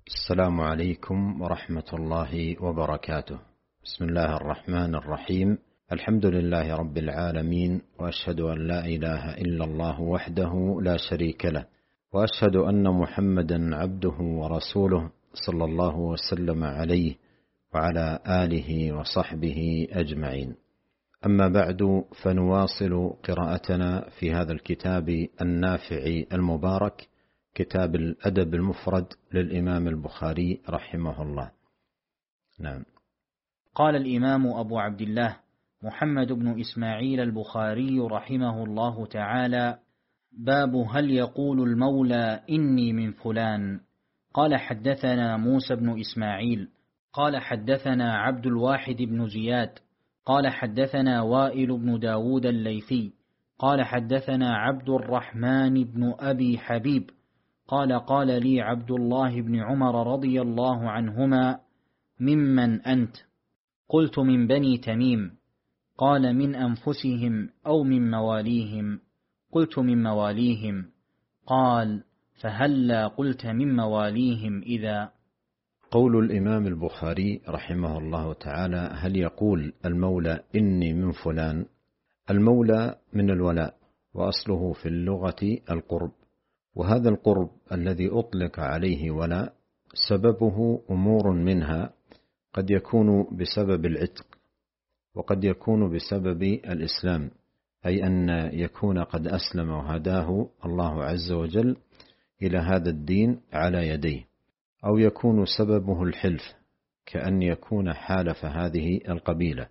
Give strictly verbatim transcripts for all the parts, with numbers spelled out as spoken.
السلام عليكم ورحمة الله وبركاته. بسم الله الرحمن الرحيم. الحمد لله رب العالمين، وأشهد أن لا إله إلا الله وحده لا شريك له، وأشهد أن محمدا عبده ورسوله صلى الله وسلم عليه وعلى آله وصحبه أجمعين. أما بعد، فنواصل قراءتنا في هذا الكتاب النافع المبارك، كتاب الأدب المفرد للإمام البخاري رحمه الله. نعم. قال الإمام أبو عبد الله محمد بن إسماعيل البخاري رحمه الله تعالى: باب هل يقول المولى إني من فلان. قال حدثنا موسى بن إسماعيل قال حدثنا عبد الواحد بن زياد قال حدثنا وائل بن داود الليثي قال حدثنا عبد الرحمن بن أبي حبيب قال قال لي عبد الله بن عمر رضي الله عنهما: ممن أنت؟ قلت: من بني تميم. قال: من أنفسهم أو من مواليهم؟ قلت: من مواليهم. قال: فهلا قلت من مواليهم إذا. قول الإمام البخاري رحمه الله تعالى: هل يقول المولى إني من فلان؟ المولى من الولاء، وأصله في اللغة القرب، وهذا القرب الذي أطلق عليه ولاء سببه أمور منها قد يكون بسبب العتق، وقد يكون بسبب الإسلام، أي أن يكون قد أسلم وهداه الله عز وجل إلى هذا الدين على يديه، أو يكون سببه الحلف، كأن يكون حالف هذه القبيلة.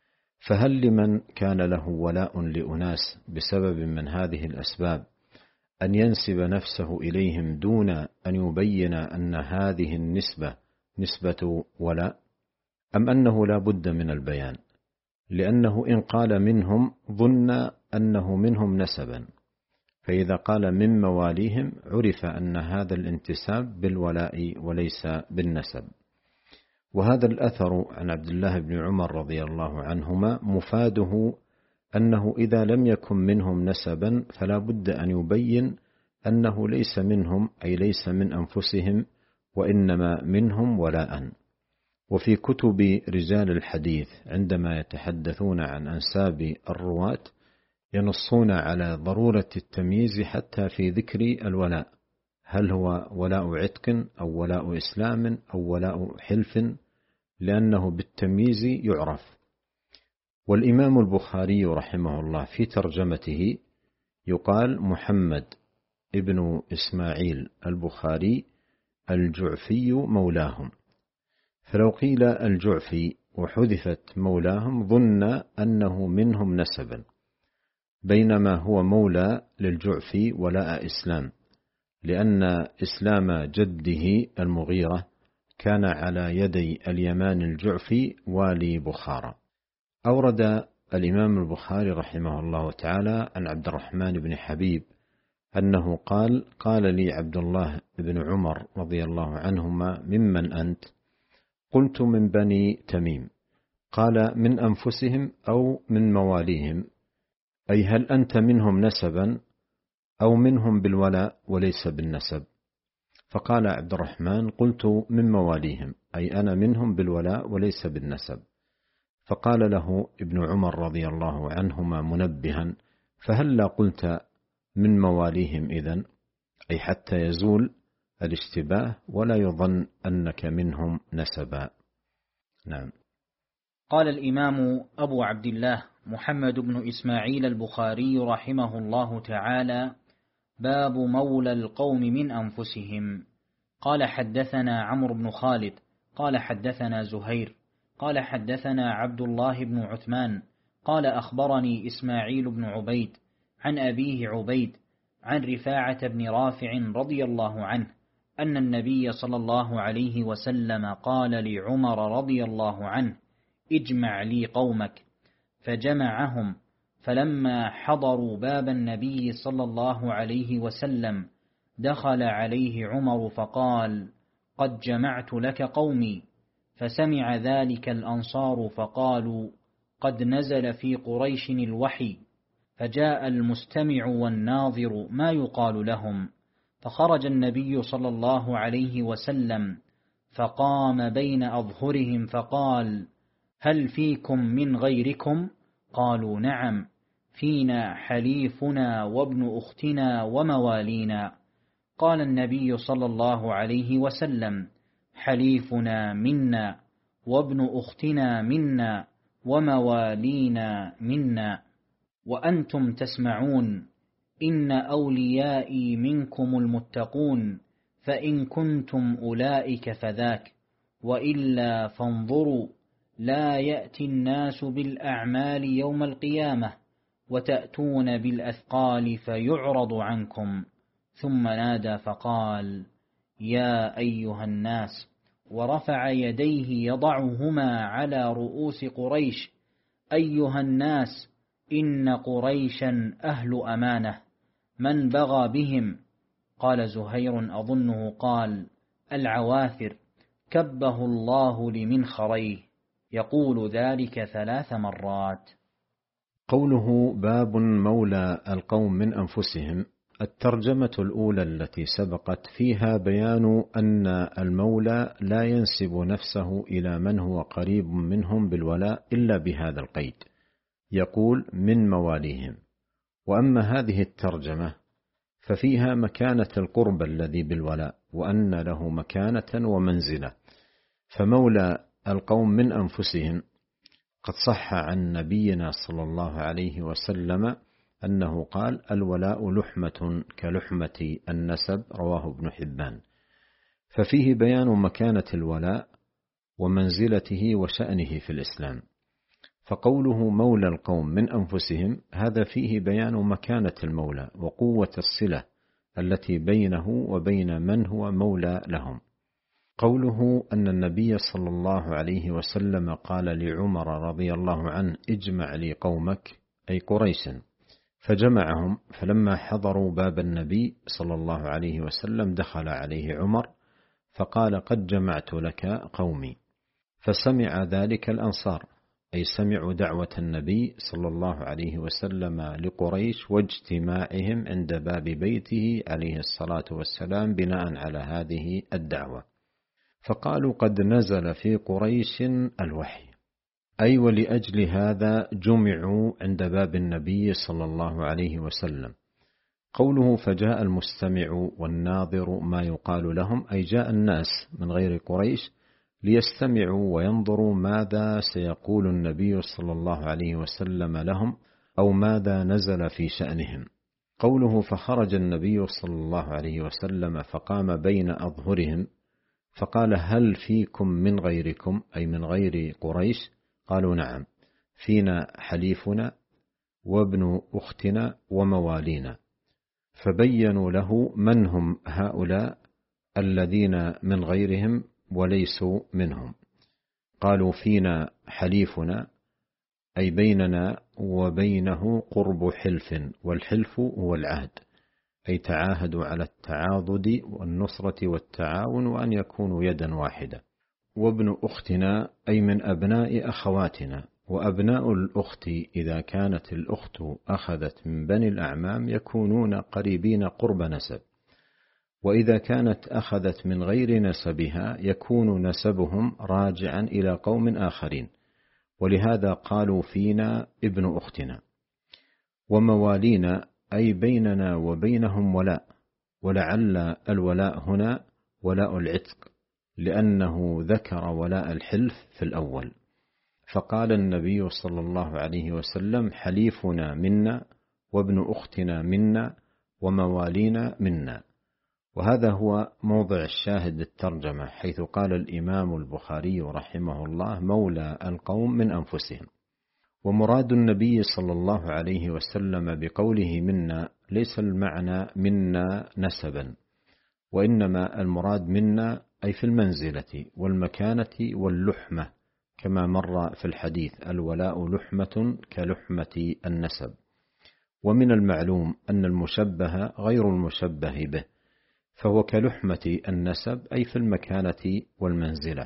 فهل لمن كان له ولاء لأناس بسبب من هذه الأسباب أن ينسب نفسه إليهم دون أن يبين أن هذه النسبة نسبة ولاء، أم أنه لا بد من البيان؟ لأنه إن قال منهم ظن أنه منهم نسبا، فإذا قال من مواليهم عرف أن هذا الانتساب بالولاء وليس بالنسب. وهذا الأثر عن عبد الله بن عمر رضي الله عنهما مفاده أنه إذا لم يكن منهم نسبا فلا بد أن يبين أنه ليس منهم، أي ليس من أنفسهم، وإنما منهم ولاء. وفي كتب رجال الحديث عندما يتحدثون عن أنساب الرواة ينصون على ضرورة التمييز حتى في ذكر الولاء، هل هو ولاء عتق أو ولاء إسلام أو ولاء حلف، لأنه بالتمييز يعرف. والإمام البخاري رحمه الله في ترجمته يقال محمد ابن إسماعيل البخاري الجعفي مولاهم، فلو قيل الجعفي وحذفت مولاهم ظن أنه منهم نسبا، بينما هو مولى للجعفي ولاء إسلام، لأن إسلام جده المغيرة كان على يدي اليمان الجعفي والي بخارى. أورد الإمام البخاري رحمه الله تعالى عن عبد الرحمن بن حبيب أنه قال: قال لي عبد الله بن عمر رضي الله عنهما: ممن أنت؟ قلت: من بني تميم. قال: من أنفسهم أو من مواليهم، أي هل أنت منهم نسبا أو منهم بالولاء وليس بالنسب؟ فقال عبد الرحمن: قلت: من مواليهم، أي أنا منهم بالولاء وليس بالنسب. فقال له ابن عمر رضي الله عنهما منبها: فهلا قلت من مواليهم إذن، أي حتى يزول الاشتباه ولا يظن أنك منهم نسبا. نعم. قال الإمام أبو عبد الله محمد بن إسماعيل البخاري رحمه الله تعالى: باب مولى القوم من أنفسهم. قال حدثنا عمرو بن خالد قال حدثنا زهير قال حدثنا عبد الله بن عثمان قال أخبرني إسماعيل بن عبيد عن أبيه عبيد عن رفاعة بن رافع رضي الله عنه أن النبي صلى الله عليه وسلم قال لعمر رضي الله عنه: اجمع لي قومك. فجمعهم، فلما حضروا باب النبي صلى الله عليه وسلم دخل عليه عمر فقال: قد جمعت لك قومي. فسمع ذلك الأنصار فقالوا: قد نزل في قريش الوحي. فجاء المستمع والناظر ما يقال لهم، فخرج النبي صلى الله عليه وسلم فقام بين أظهرهم فقال: هل فيكم من غيركم؟ قالوا: نعم، فينا حليفنا وابن أختنا وموالينا. قال النبي صلى الله عليه وسلم: حليفنا منا، وابن أختنا منا، وموالينا منا. وأنتم تسمعون: إن أوليائي منكم المتقون، فإن كنتم أولئك فذاك، وإلا فانظروا، لا يأتي الناس بالأعمال يوم القيامة وتأتون بالأثقال فيعرض عنكم. ثم نادى فقال: يا أيها الناس، ورفع يديه يضعهما على رؤوس قريش: أيها الناس، إن قريشا أهل أمانة، من بغى بهم؟ قال زهير أظنه قال: العواثر، كبه الله لمنخريه، يقول ذلك ثلاث مرات. قوله باب مولى القوم من أنفسهم، الترجمة الأولى التي سبقت فيها بيان أن المولى لا ينسب نفسه إلى من هو قريب منهم بالولاء إلا بهذا القيد، يقول من مواليهم. وأما هذه الترجمة ففيها مكانة القرب الذي بالولاء، وأن له مكانة ومنزلة. فمولى القوم من أنفسهم قد صح عن نبينا صلى الله عليه وسلم أنه قال: الولاء لحمة كلحمة النسب، رواه ابن حبان. ففيه بيان مكانة الولاء ومنزلته وشأنه في الإسلام. فقوله مولى القوم من أنفسهم، هذا فيه بيان مكانة المولى وقوة الصلة التي بينه وبين من هو مولى لهم. قوله أن النبي صلى الله عليه وسلم قال لعمر رضي الله عنه: اجمع لي قومك، أي قريشا. فجمعهم، فلما حضروا باب النبي صلى الله عليه وسلم دخل عليه عمر فقال: قد جمعت لك قومي. فسمع ذلك الأنصار، أي سمعوا دعوة النبي صلى الله عليه وسلم لقريش واجتماعهم عند باب بيته عليه الصلاة والسلام بناء على هذه الدعوة. فقالوا: قد نزل في قريش الوحي، أي ولأجل هذا جمعوا عند باب النبي صلى الله عليه وسلم. قوله فجاء المستمع والناظر ما يقال لهم، أي جاء الناس من غير قريش ليستمعوا وينظروا ماذا سيقول النبي صلى الله عليه وسلم لهم، أو ماذا نزل في شأنهم. قوله فخرج النبي صلى الله عليه وسلم فقام بين أظهرهم فقال: هل فيكم من غيركم، أي من غير قريش؟ قالوا: نعم، فينا حليفنا وابن أختنا وموالينا. فبينوا له من هم هؤلاء الذين من غيرهم وليسوا منهم. قالوا: فينا حليفنا، أي بيننا وبينه قرب حلف، والحلف هو العهد، أي تعاهدوا على التعاضد والنصرة والتعاون وأن يكونوا يدا واحدة. وابن أختنا، أي من أبناء أخواتنا. وأبناء الأخت إذا كانت الأخت أخذت من بني الأعمام يكونون قريبين قرب نسب، وإذا كانت أخذت من غير نسبها يكون نسبهم راجعا إلى قوم آخرين، ولهذا قالوا فينا ابن أختنا. وموالينا، أي بيننا وبينهم ولاء، ولعل الولاء هنا ولاء العتق، لأنه ذكر ولاء الحلف في الأول. فقال النبي صلى الله عليه وسلم: حليفنا منا، وابن أختنا منا، وموالينا منا. وهذا هو موضع الشاهد للترجمة، حيث قال الإمام البخاري رحمه الله: مولى القوم من أنفسهم. ومراد النبي صلى الله عليه وسلم بقوله منا ليس المعنى منا نسبا، وإنما المراد منا أي في المنزلة والمكانة واللحمة، كما مر في الحديث: الولاء لحمة كلحمة النسب. ومن المعلوم أن المشبه غير المشبه به، فهو كلحمة النسب أي في المكانة والمنزلة.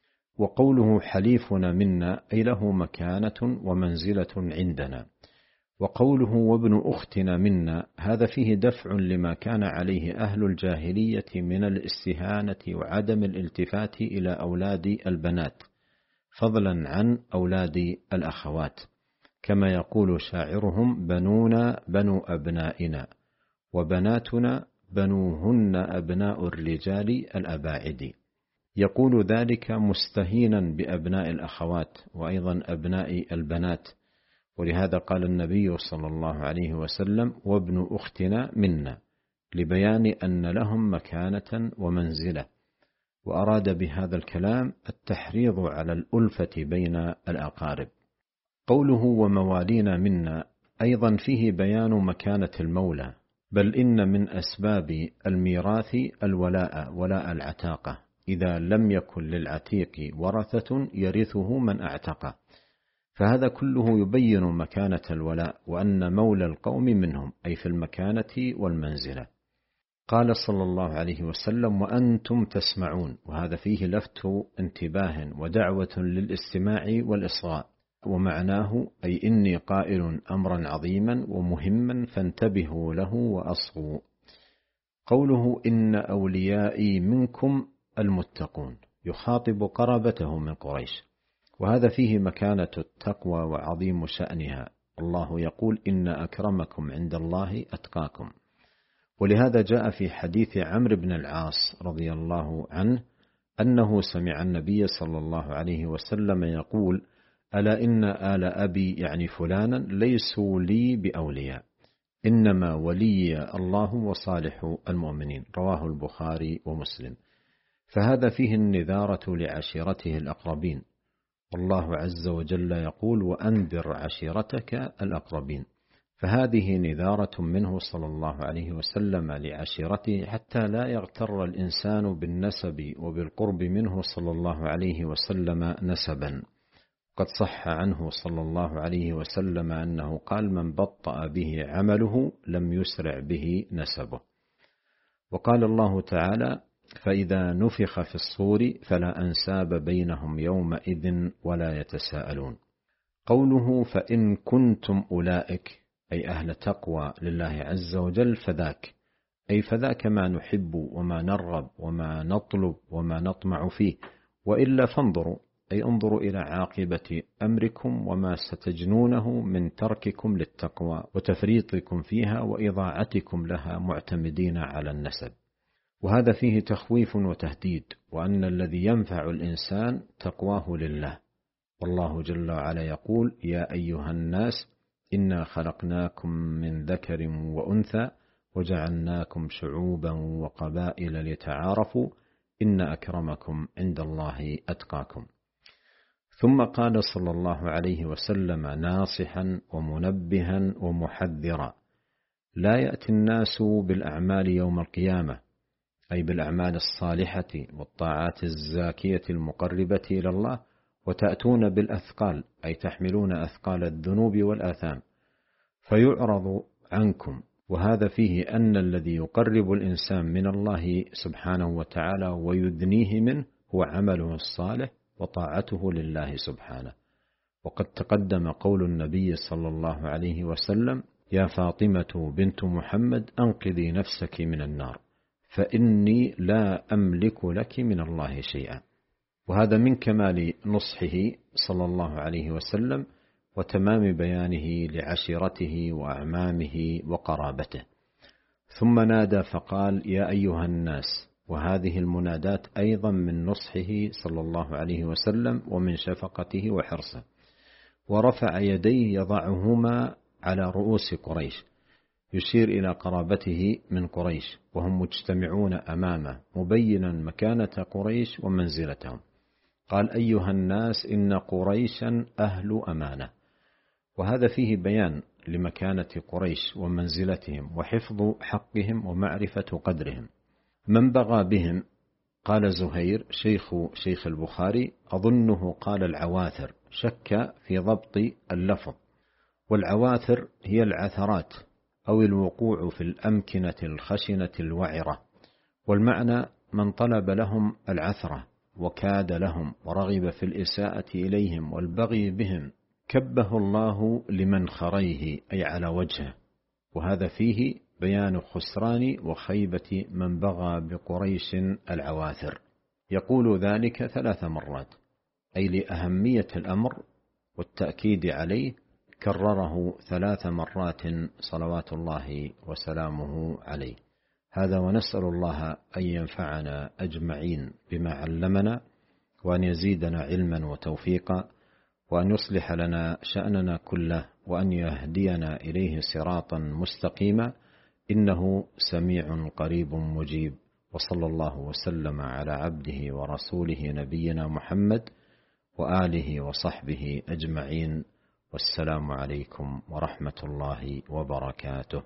وقوله حليفنا منا أي له مكانة ومنزلة عندنا، وقوله وابن أختنا منا، هذا فيه دفع لما كان عليه أهل الجاهلية من الاستهانة وعدم الالتفات إلى أولاد البنات فضلا عن أولاد الأخوات، كما يقول شاعرهم بنونا بنو أبنائنا وبناتنا بنوهن أبناء الرجال الأباعد. يقول ذلك مستهينا بأبناء الأخوات وأيضا أبناء البنات، ولهذا قال النبي صلى الله عليه وسلم وابن أختنا منا، لبيان أن لهم مكانة ومنزلة، وأراد بهذا الكلام التحريض على الألفة بين الأقارب. قوله وموالينا منا أيضا فيه بيان مكانة المولى، بل إن من أسباب الميراث الولاء ولاء العتاقة، إذا لم يكن للعتيق ورثة يرثه من أعتقه، فهذا كله يبين مكانة الولاء وأن مولى القوم منهم، أي في المكانة والمنزلة. قال صلى الله عليه وسلم وأنتم تسمعون، وهذا فيه لفت انتباه ودعوة للاستماع والإصغاء، ومعناه أي إني قائل أمرا عظيما ومهما فانتبهوا له وأصغوا. قوله إن أوليائي منكم المتقون، يخاطب قرابته من قريش، وهذا فيه مكانة التقوى وعظيم شأنها. الله يقول إن أكرمكم عند الله أتقاكم، ولهذا جاء في حديث عمرو بن العاص رضي الله عنه أنه سمع النبي صلى الله عليه وسلم يقول ألا إن آل أبي يعني فلانا ليسوا لي بأولياء، إنما ولي الله وصالح المؤمنين، رواه البخاري ومسلم. فهذا فيه النذارة لعشيرته الأقربين، والله عز وجل يقول وأنذر عشيرتك الأقربين، فهذه نذارة منه صلى الله عليه وسلم لعشيرته حتى لا يغتر الإنسان بالنسب وبالقرب منه صلى الله عليه وسلم نسبا. قد صح عنه صلى الله عليه وسلم أنه قال من بطأ به عمله لم يسرع به نسبه. وقال الله تعالى فإذا نفخ في الصور فلا أنساب بينهم يومئذ ولا يتساءلون. قوله فإن كنتم أولئك أي أهل تقوى لله عز وجل فذاك، أي فذاك ما نحب وما نرغب وما نطلب وما نطمع فيه، وإلا فانظروا أي انظروا إلى عاقبة أمركم وما ستجنونه من ترككم للتقوى وتفريطكم فيها وإضاعتكم لها معتمدين على النسب. وهذا فيه تخويف وتهديد، وأن الذي ينفع الإنسان تقواه لله، والله جل وعلا يقول يا أيها الناس إنا خلقناكم من ذكر وأنثى وجعلناكم شعوبا وقبائل لتعارفوا إن أكرمكم عند الله أتقاكم. ثم قال صلى الله عليه وسلم ناصحا ومنبها ومحذرا لا يأتي الناس بالأعمال يوم القيامة، أي بالأعمال الصالحة والطاعات الزاكية المقربة إلى الله، وتأتون بالأثقال أي تحملون أثقال الذنوب والآثام فيعرض عنكم. وهذا فيه أن الذي يقرب الإنسان من الله سبحانه وتعالى ويدنيه منه هو عمله الصالح وطاعته لله سبحانه. وقد تقدم قول النبي صلى الله عليه وسلم يا فاطمة بنت محمد أنقذي نفسك من النار فإني لا أملك لك من الله شيئا. وهذا من كمال نصحه صلى الله عليه وسلم وتمام بيانه لعشيرته وأعمامه وقرابته. ثم نادى فقال يا أيها الناس، وهذه المنادات أيضا من نصحه صلى الله عليه وسلم ومن شفقته وحرصه. ورفع يديه يضعهما على رؤوس قريش يشير إلى قرابته من قريش وهم مجتمعون أمامه مبينا مكانة قريش ومنزلتهم. قال أيها الناس إن قريشا أهل أمانة، وهذا فيه بيان لمكانة قريش ومنزلتهم وحفظ حقهم ومعرفة قدرهم. من بغى بهم قال زهير شيخ شيخ البخاري أظنه قال العواثر، شك في ضبط اللفظ، والعواثر هي العثرات أو الوقوع في الأمكنة الخشنة الوعرة، والمعنى من طلب لهم العثرة وكاد لهم ورغب في الإساءة إليهم والبغي بهم كبه الله لمنخريه أي على وجهه، وهذا فيه بيان خسران وخيبة من بغى بقريش العواثر. يقول ذلك ثلاث مرات، أي لأهمية الأمر والتأكيد عليه كرره ثلاث مرات صلوات الله وسلامه عليه. هذا ونسأل الله أن ينفعنا أجمعين بما علمنا، وأن يزيدنا علما وتوفيقا، وأن يصلح لنا شأننا كله، وأن يهدينا إليه صراطا مستقيما، إنه سميع قريب مجيب. وصلى الله وسلم على عبده ورسوله نبينا محمد وآله وصحبه أجمعين، والسلام عليكم ورحمة الله وبركاته.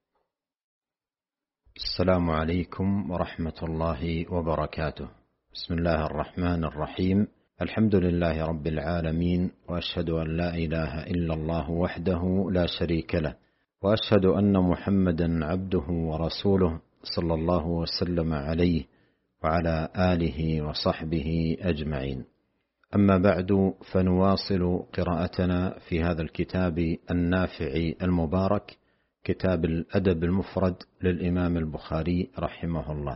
السلام عليكم ورحمة الله وبركاته. بسم الله الرحمن الرحيم. الحمد لله رب العالمين، وأشهد أن لا إله إلا الله وحده لا شريك له، وأشهد أن محمدا عبده ورسوله صلى الله وسلم عليه وعلى آله وصحبه أجمعين. أما بعد، فنواصل قراءتنا في هذا الكتاب النافع المبارك، كتاب الأدب المفرد للإمام البخاري رحمه الله.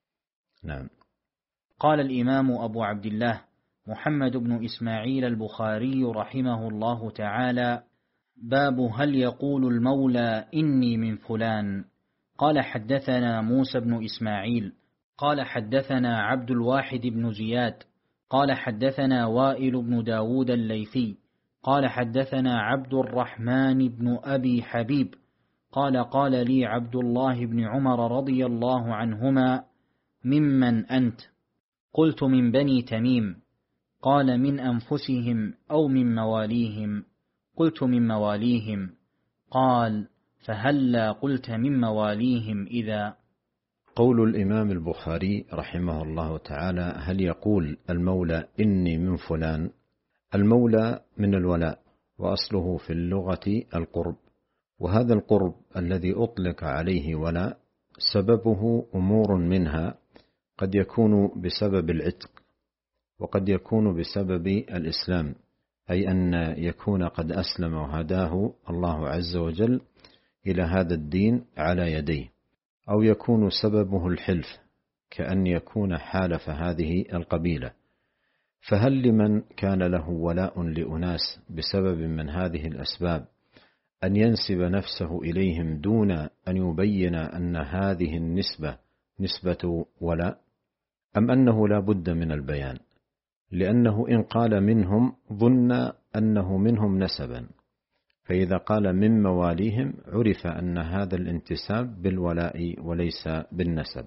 نعم. قال الإمام أبو عبد الله محمد بن إسماعيل البخاري رحمه الله تعالى: باب هل يقول المولى إني من فلان. قال حدثنا موسى بن إسماعيل قال حدثنا عبد الواحد بن زياد قال حدثنا وائل بن داود الليثي قال حدثنا عبد الرحمن بن أبي حبيب قال قال لي عبد الله بن عمر رضي الله عنهما: ممن أنت؟ قلت: من بني تميم. قال: من أنفسهم أو من مواليهم؟ قلت: من مواليهم. قال: فهلا قلت من مواليهم إذا. قول الإمام البخاري رحمه الله تعالى: هل يقول المولى إني من فلان؟ المولى من الولاء، وأصله في اللغة القرب، وهذا القرب الذي أطلق عليه ولاء سببه أمور منها قد يكون بسبب العتق، وقد يكون بسبب الإسلام، أي أن يكون قد أسلم وهداه الله عز وجل إلى هذا الدين على يديه، أو يكون سببه الحلف، كأن يكون حالف هذه القبيلة. فهل لمن كان له ولاء لأناس بسبب من هذه الأسباب أن ينسب نفسه إليهم دون أن يبين أن هذه النسبة نسبة ولاء، أم أنه لا بد من البيان؟ لأنه إن قال منهم ظن أنه منهم نسبا، فإذا قال من مواليهم عرف أن هذا الانتساب بالولاء وليس بالنسب.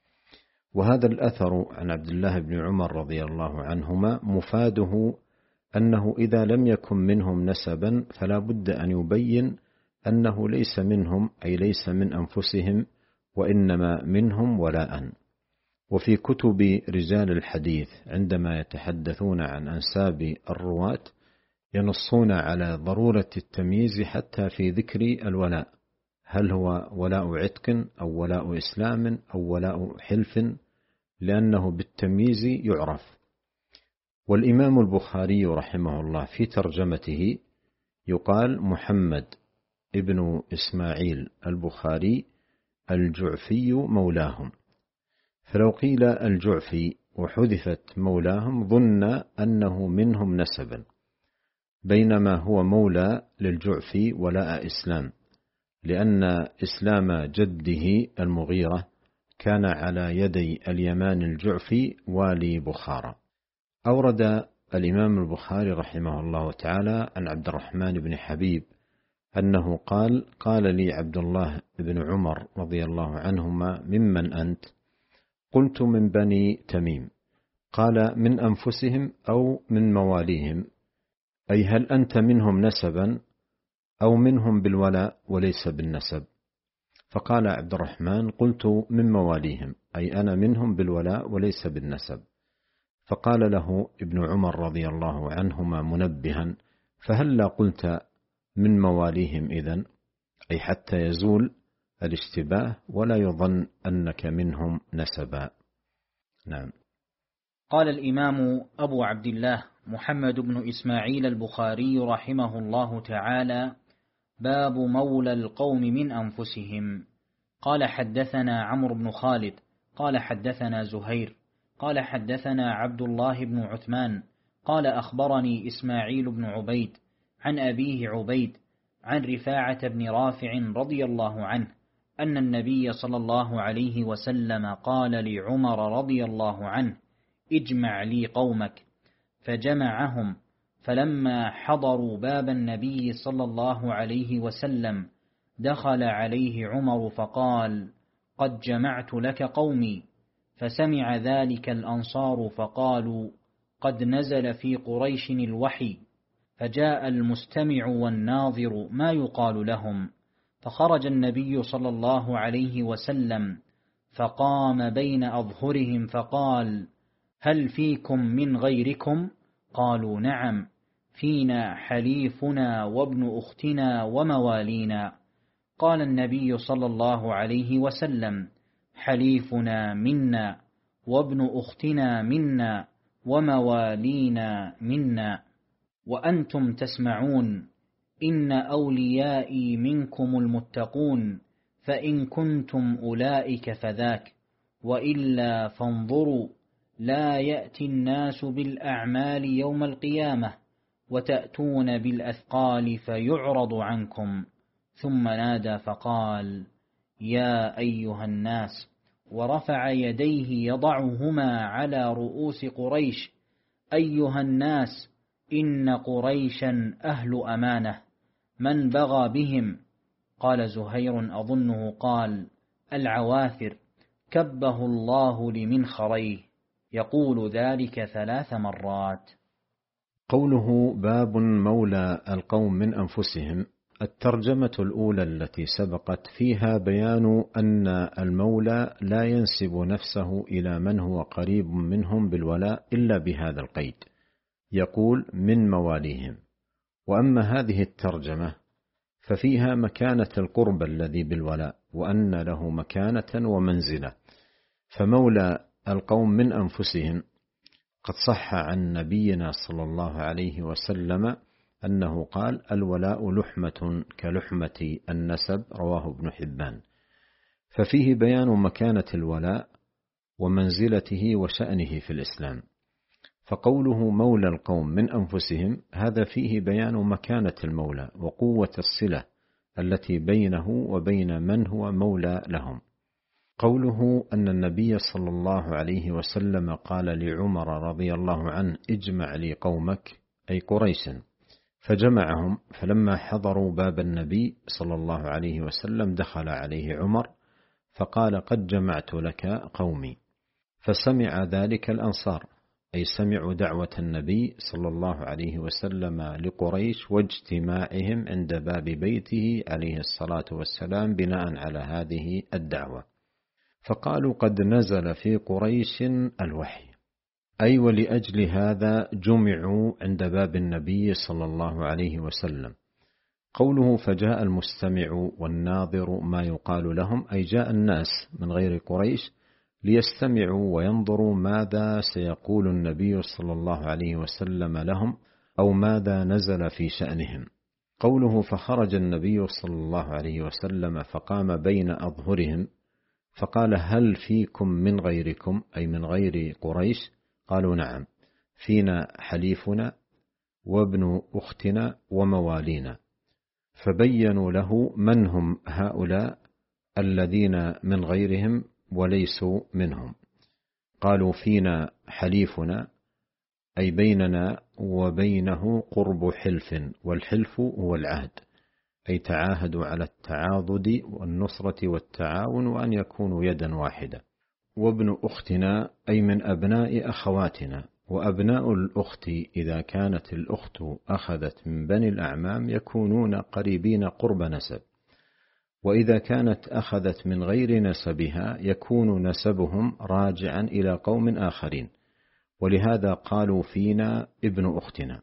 وهذا الأثر عن عبد الله بن عمر رضي الله عنهما مفاده أنه إذا لم يكن منهم نسبا فلا بد أن يبين أنه ليس منهم، أي ليس من أنفسهم، وإنما منهم ولاء. وفي كتب رجال الحديث عندما يتحدثون عن أنساب الرواة ينصون على ضرورة التمييز حتى في ذكر الولاء، هل هو ولاء عتق أو ولاء إسلام أو ولاء حلف، لأنه بالتمييز يعرف. والإمام البخاري رحمه الله في ترجمته يقال محمد ابن إسماعيل البخاري الجعفي مولاهم، فلو قيل الجعفي وحذفت مولاهم ظن أنه منهم نسبا، بينما هو مولى للجعفي ولاء إسلام، لأن إسلام جده المغيرة كان على يدي اليمان الجعفي والي بخارى. أورد الإمام البخاري رحمه الله تعالى عن عبد الرحمن بن حبيب أنه قال: قال لي عبد الله بن عمر رضي الله عنهما: ممن أنت؟ قلت: من بني تميم. قال: من أنفسهم أو من مواليهم، أي هل أنت منهم نسبا أو منهم بالولاء وليس بالنسب؟ فقال عبد الرحمن: قلت: من مواليهم، أي أنا منهم بالولاء وليس بالنسب. فقال له ابن عمر رضي الله عنهما منبها: فهلا قلت من مواليهم إذن، أي حتى يزول الاشتباه ولا يظن أنك منهم نسبا. نعم. قال الإمام أبو عبد الله محمد بن إسماعيل البخاري رحمه الله تعالى باب مولى القوم من أنفسهم. قال حدثنا عمرو بن خالد قال حدثنا زهير قال حدثنا عبد الله بن عثمان قال أخبرني إسماعيل بن عبيد عن أبيه عبيد عن رفاعة بن رافع رضي الله عنه أن النبي صلى الله عليه وسلم قال لعمر رضي الله عنه: اجمع لي قومك. فجمعهم، فلما حضروا باب النبي صلى الله عليه وسلم دخل عليه عمر فقال: قد جمعت لك قومي. فسمع ذلك الأنصار فقالوا: قد نزل في قريش الوحي. فجاء المستمع والناظر ما يقال لهم، فخرج النبي صلى الله عليه وسلم فقام بين أظهرهم فقال: هل فيكم من غيركم؟ قالوا: نعم، فينا حليفنا وابن أختنا وموالينا. قال النبي صلى الله عليه وسلم: حليفنا منا، وابن أختنا منا، وموالينا منا. وأنتم تسمعون: إن أوليائي منكم المتقون، فإن كنتم أولئك فذاك، وإلا فانظروا: لا يأتي الناس بالأعمال يوم القيامة وتأتون بالأثقال فيعرض عنكم. ثم نادى فقال: يا أيها الناس، ورفع يديه يضعهما على رؤوس قريش: أيها الناس، إن قريشا أهل أمانة، من بغى بهم؟ قال زهير أظنه قال: العواثر، كبه الله لمنخريه، يقول ذلك ثلاث مرات. قوله باب مولى القوم من أنفسهم، الترجمة الأولى التي سبقت فيها بيان أن المولى لا ينسب نفسه إلى من هو قريب منهم بالولاء إلا بهذا القيد، يقول من مواليهم. وأما هذه الترجمة ففيها مكانة القرب الذي بالولاء، وأن له مكانة ومنزلة. فمولى القوم من أنفسهم قد صح عن نبينا صلى الله عليه وسلم أنه قال: الولاء لحمة كلحمة النسب، رواه ابن حبان. ففيه بيان مكانة الولاء ومنزلته وشأنه في الإسلام. فقوله مولى القوم من أنفسهم، هذا فيه بيان مكانة المولى وقوة الصلة التي بينه وبين من هو مولى لهم. قوله أن النبي صلى الله عليه وسلم قال لعمر رضي الله عنه: اجمع لي قومك، أي قريشا. فجمعهم، فلما حضروا باب النبي صلى الله عليه وسلم دخل عليه عمر فقال: قد جمعت لك قومي. فسمع ذلك الأنصار، أي سمعوا دعوة النبي صلى الله عليه وسلم لقريش واجتماعهم عند باب بيته عليه الصلاة والسلام بناء على هذه الدعوة، فقالوا: قد نزل في قريش الوحي، أي ولأجل هذا جمعوا عند باب النبي صلى الله عليه وسلم. قوله فجاء المستمع والناظر ما يقال لهم، أي جاء الناس من غير قريش ليستمعوا وينظروا ماذا سيقول النبي صلى الله عليه وسلم لهم، أو ماذا نزل في شأنهم. قوله فخرج النبي صلى الله عليه وسلم فقام بين أظهرهم فقال: هل فيكم من غيركم، أي من غير قريش؟ قالوا: نعم، فينا حليفنا وابن أختنا وموالينا. فبينوا له من هم هؤلاء الذين من غيرهم وليسوا منهم. قالوا: فينا حليفنا، أي بيننا وبينه قرب حلف، والحلف هو العهد، أي تعاهدوا على التعاضد والنصرة والتعاون وأن يكونوا يدا واحدة. وابن أختنا، أي من أبناء أخواتنا. وأبناء الأخت إذا كانت الأخت أخذت من بني الأعمام يكونون قريبين قرب نسب، وإذا كانت أخذت من غير نسبها يكون نسبهم راجعا إلى قوم آخرين، ولهذا قالوا فينا ابن أختنا.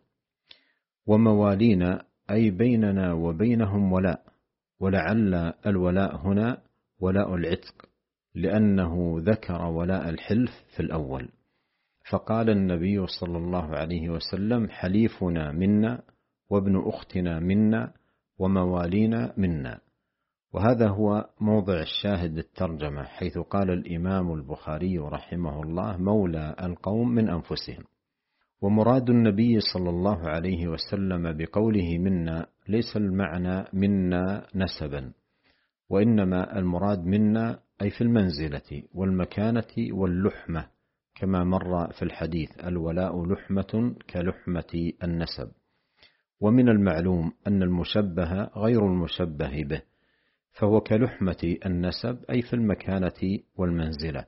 وموالينا، أي بيننا وبينهم ولاء، ولعل الولاء هنا ولاء العتق، لأنه ذكر ولاء الحلف في الأول. فقال النبي صلى الله عليه وسلم: حليفنا منا، وابن أختنا منا، وموالينا منا. وهذا هو موضع الشاهد للترجمة، حيث قال الإمام البخاري رحمه الله: مولى القوم من أنفسهم. ومراد النبي صلى الله عليه وسلم بقوله منا ليس المعنى منا نسبا، وإنما المراد منا أي في المنزلة والمكانة واللحمة، كما مر في الحديث: الولاء لحمة كلحمة النسب. ومن المعلوم أن المشبه غير المشبه به، فهو كلحمة النسب أي في المكانة والمنزلة.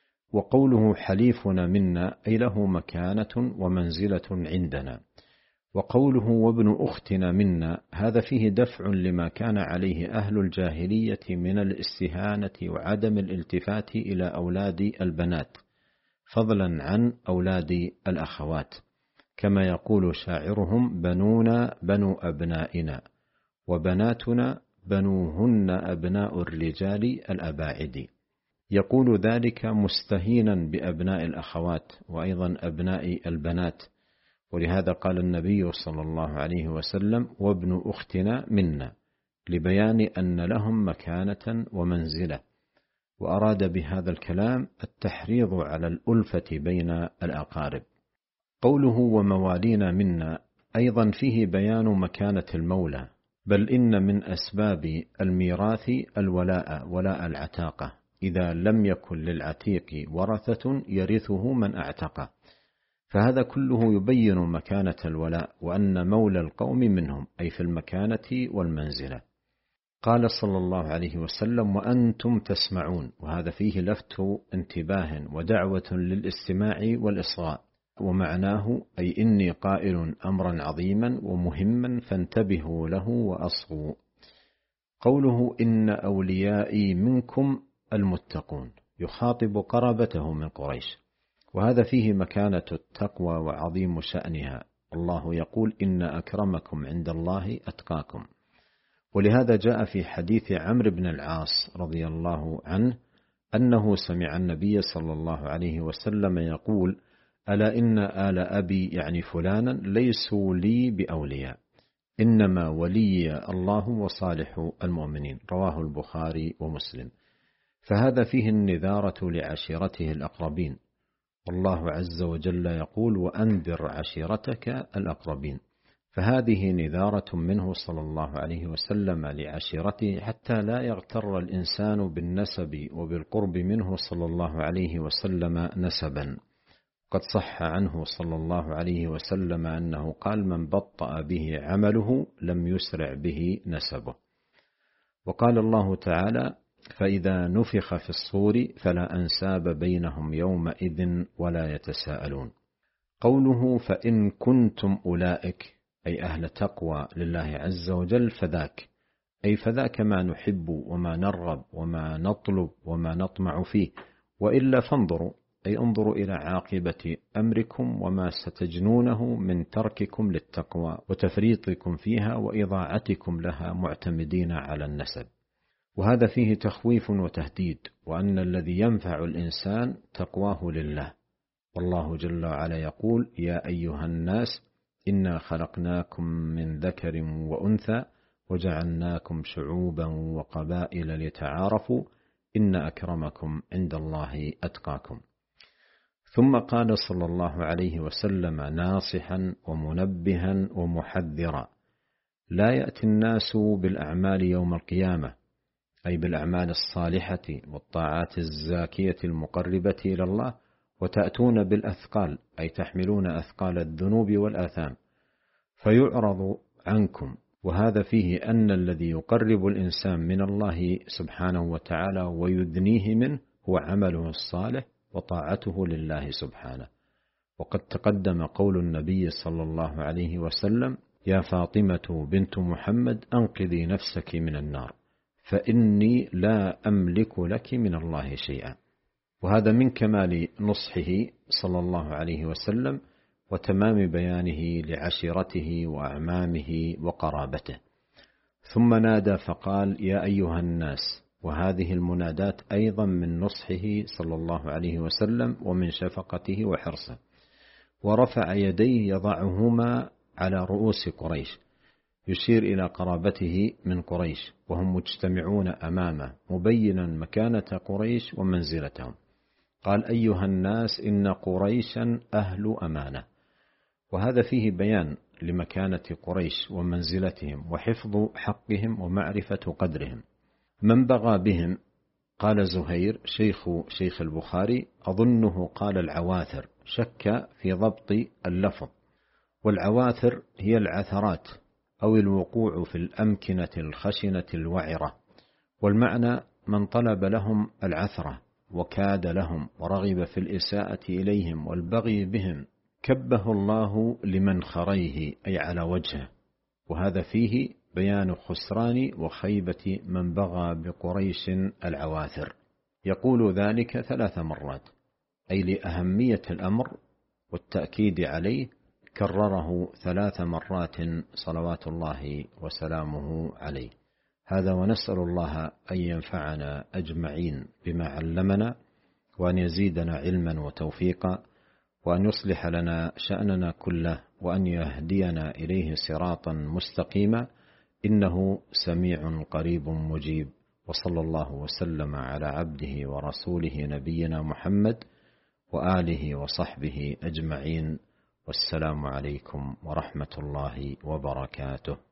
وقوله حليفنا منا أي له مكانة ومنزلة عندنا. وقوله وابن أختنا منا هذا فيه دفع لما كان عليه أهل الجاهلية من الاستهانة وعدم الالتفات إلى أولاد البنات، فضلا عن أولاد الأخوات، كما يقول شاعرهم: بنونا بنو أبنائنا، وبناتنا بنوهن أبناء الرجال الأباعد. يقول ذلك مستهينا بأبناء الأخوات وأيضا أبناء البنات. ولهذا قال النبي صلى الله عليه وسلم: وابن أختنا منا، لبيان أن لهم مكانة ومنزلة. وأراد بهذا الكلام التحريض على الألفة بين الأقارب. قوله وموالينا منا أيضا فيه بيان مكانة المولى، بل إن من أسباب الميراث الولاء، ولاء العتاقة، إذا لم يكن للعتيق ورثة يرثه من أعتقه. فهذا كله يبين مكانة الولاء، وأن مولى القوم منهم أي في المكانة والمنزلة. قال صلى الله عليه وسلم: وأنتم تسمعون، وهذا فيه لفت انتباه ودعوة للاستماع والإصغاء، ومعناه أي إني قائل أمرا عظيما ومهما فانتبهوا له وأصغوا. قوله إن أوليائي منكم المتقون يخاطب قرابته من قريش، وهذا فيه مكانة التقوى وعظيم شأنها. الله يقول: إن أكرمكم عند الله أتقاكم. ولهذا جاء في حديث عمرو بن العاص رضي الله عنه أنه سمع النبي صلى الله عليه وسلم يقول: ألا إن آل أبي يعني فلانا ليسوا لي بأولياء، إنما ولي الله وصالح المؤمنين. رواه البخاري ومسلم. فهذا فيه النذارة لعشيرته الأقربين، والله عز وجل يقول: وأنذر عشيرتك الأقربين. فهذه نذارة منه صلى الله عليه وسلم لعشيرته، حتى لا يغتر الإنسان بالنسب وبالقرب منه صلى الله عليه وسلم نسبا. قد صح عنه صلى الله عليه وسلم أنه قال: من بطأ به عمله لم يسرع به نسبه. وقال الله تعالى: فإذا نفخ في الصور فلا أنساب بينهم يومئذ ولا يتساءلون. قوله فإن كنتم أولئك أي أهل تقوى لله عز وجل، فذاك أي فذاك ما نحب وما نرغب وما نطلب وما نطمع فيه، وإلا فانظروا أي انظروا إلى عاقبة أمركم وما ستجنونه من ترككم للتقوى وتفريطكم فيها وإضاعتكم لها معتمدين على النسب. وهذا فيه تخويف وتهديد، وأن الذي ينفع الإنسان تقواه لله. والله جل وعلا يقول: يا أيها الناس إنا خلقناكم من ذكر وأنثى وجعلناكم شعوبا وقبائل لتعارفوا إن أكرمكم عند الله أتقاكم. ثم قال صلى الله عليه وسلم ناصحا ومنبها ومحذرا: لا يأتي الناس بالأعمال يوم القيامة، أي بالأعمال الصالحة والطاعات الزاكية المقربة إلى الله، وتأتون بالأثقال أي تحملون أثقال الذنوب والآثام، فيعرض عنكم. وهذا فيه أن الذي يقرب الإنسان من الله سبحانه وتعالى ويدنيه منه هو عمله الصالح وطاعته لله سبحانه. وقد تقدم قول النبي صلى الله عليه وسلم: يا فاطمة بنت محمد أنقذي نفسك من النار، فإني لا أملك لك من الله شيئا. وهذا من كمال نصحه صلى الله عليه وسلم وتمام بيانه لعشيرته وأعمامه وقرابته. ثم نادى فقال: يا أيها الناس وهذه المنادات أيضا من نصحه صلى الله عليه وسلم ومن شفقته وحرصه. ورفع يديه يضعهما على رؤوس قريش، يشير إلى قرابته من قريش وهم مجتمعون أمامه، مبينا مكانة قريش ومنزلتهم. قال: أيها الناس إن قريشا أهل أمانة. وهذا فيه بيان لمكانة قريش ومنزلتهم وحفظ حقهم ومعرفة قدرهم. من بغى بهم، قال زهير شيخ شيخ البخاري، أظنه قال العواثر، شك في ضبط اللفظ. والعواثر هي العثرات أو الوقوع في الأمكنة الخشنة الوعرة، والمعنى من طلب لهم العثرة وكاد لهم ورغب في الإساءة إليهم والبغي بهم كبه الله لمن خريه، أي على وجهه. وهذا فيه بيان خسران وخيبة من بغى بقريش العواثر. يقول ذلك ثلاث مرات، أي لأهمية الأمر والتأكيد عليه، كرره ثلاث مرات صلوات الله وسلامه عليه. هذا، ونسأل الله أن ينفعنا أجمعين بما علمنا، وأن يزيدنا علما وتوفيقا، وأن يصلح لنا شأننا كله، وأن يهدينا إليه صراطا مستقيما، إنه سميع قريب مجيب. وصلى الله وسلم على عبده ورسوله نبينا محمد وآله وصحبه أجمعين، والسلام عليكم ورحمة الله وبركاته.